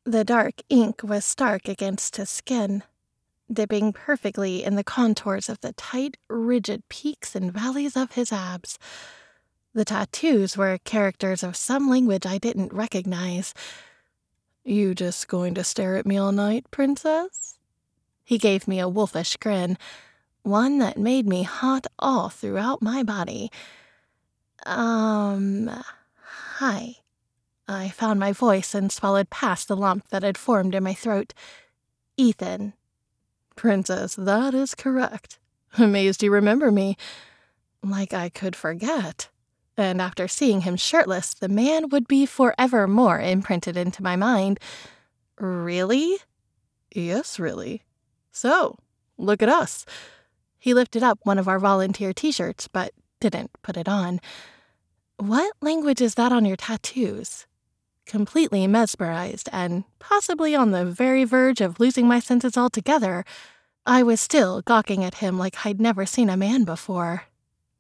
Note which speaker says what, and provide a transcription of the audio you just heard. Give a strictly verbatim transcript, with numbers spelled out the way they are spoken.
Speaker 1: The dark ink was stark against his skin, dipping perfectly in the contours of the tight, rigid peaks and valleys of his abs. The tattoos were characters of some language I didn't recognize. "You just going to stare at me all night, princess?" He gave me a wolfish grin, one that made me hot all throughout my body. Um, hi. I found my voice and swallowed past the lump that had formed in my throat. Ethan. "Princess, that is correct. Amazed you remember me. Like I could forget." And after seeing him shirtless, the man would be forevermore imprinted into my mind. "Really?" "Yes, really. So, look at us." He lifted up one of our volunteer t-shirts, but didn't put it on. "What language is that on your tattoos?" Completely mesmerized and possibly on the very verge of losing my senses altogether, I was still gawking at him like I'd never seen a man before.